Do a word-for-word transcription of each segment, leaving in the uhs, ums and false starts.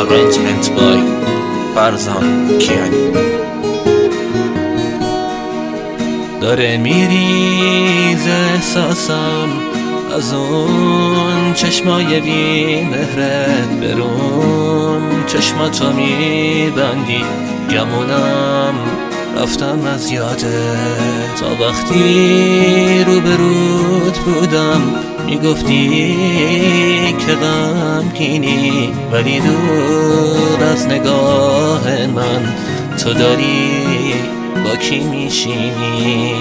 Arrangement by فرزان کیانی. داره میریز احساسم از اون چشمای بی مهرت برون، چشماتو میبندی گمونم رفتم از یادت. تا وقتی روبروت بودم میگفتی که غمگینی، ولی دور از نگاه من تو داری با کی میشینی.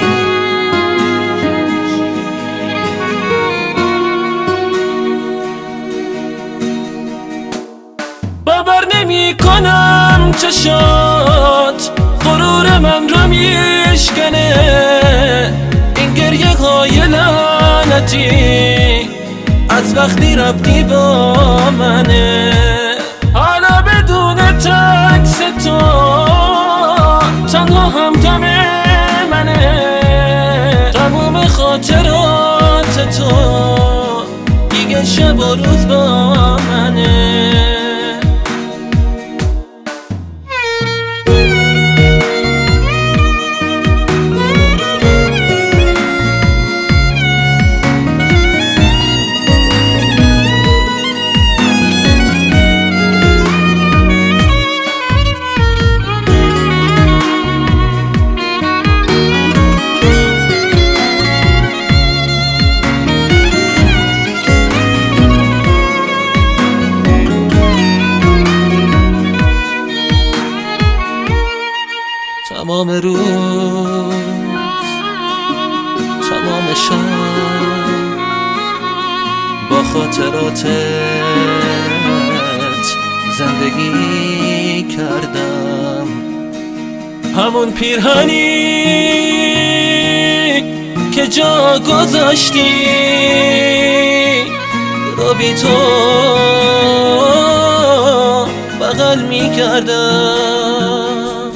باور نمی کنم چشات غرور من رو میشکنه، این گریه های لعنتی از وقتی رفتی با منه. حالا بدون تکس تو تنها همدم منه، تموم خاطرات تو دیگه شب و روز با منه. تمام روز تمام شب با خاطراتت زندگی کردم. همون پیرهنی که جا گذاشتی رو بی تو بغل می کردم.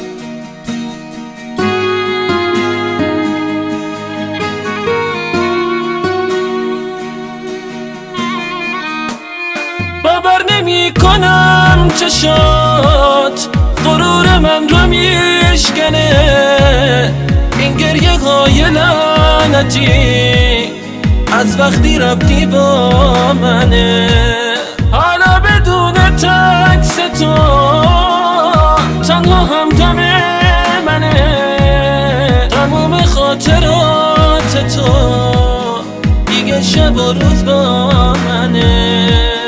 باور نمی کنم چشات غرور من رو میشکنه، این گریه های لعنتی از وقتی رفتی با منه. حالا بدون تکس تو تنها همدم منه، تموم خاطرات تو دیگه شب و روز با منه.